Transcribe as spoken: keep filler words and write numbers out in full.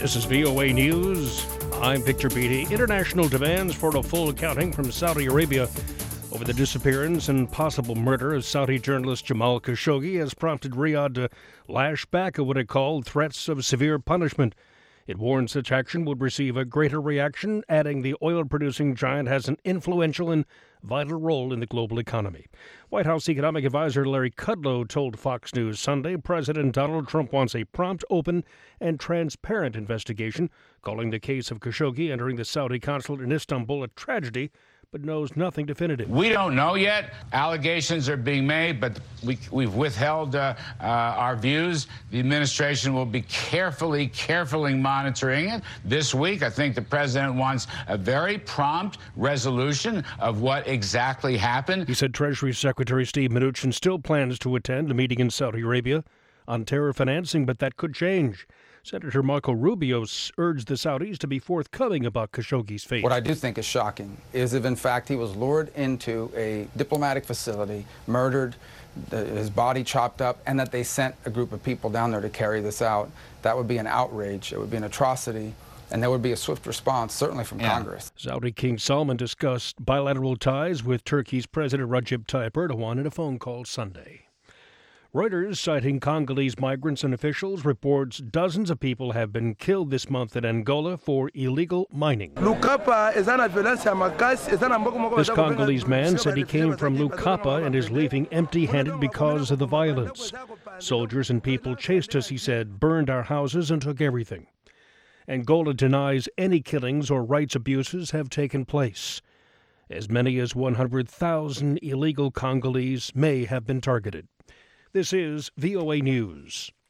This is V O A News. I'm Victor Beatty. International demands for a full accounting from Saudi Arabia over the disappearance and possible murder of Saudi journalist Jamal Khashoggi has prompted Riyadh to lash back at what it called threats of severe punishment. It warned such action would receive a greater reaction, adding the oil-producing giant has an influential and vital role in the global economy. White House economic advisor Larry Kudlow told Fox News Sunday President Donald Trump wants a prompt, open, and transparent investigation, calling the case of Khashoggi entering the Saudi consulate in Istanbul a tragedy, but knows nothing definitive. We don't know yet. Allegations are being made, but we, we've withheld uh, uh, our views. The administration will be carefully, carefully monitoring it. This week, I think the president wants a very prompt resolution of what exactly happened. He said Treasury Secretary Steve Mnuchin still plans to attend a meeting in Saudi Arabia on terror financing, but that could change. Senator Marco Rubio urged the Saudis to be forthcoming about Khashoggi's fate. What I do think is shocking is if, in fact, he was lured into a diplomatic facility, murdered, the, his body chopped up, and that they sent a group of people down there to carry this out. That would be an outrage. It would be an atrocity. And there would be a swift response, certainly from yeah. Congress. Saudi King Salman discussed bilateral ties with Turkey's President Recep Tayyip Erdogan in a phone call Sunday. Reuters, citing Congolese migrants and officials, reports dozens of people have been killed this month in Angola for illegal mining. This Congolese man said he came from Lukapa and is leaving empty-handed because of the violence. Soldiers and people chased us, he said, burned our houses and took everything. Angola denies any killings or rights abuses have taken place. As many as one hundred thousand illegal Congolese may have been targeted. This is V O A News.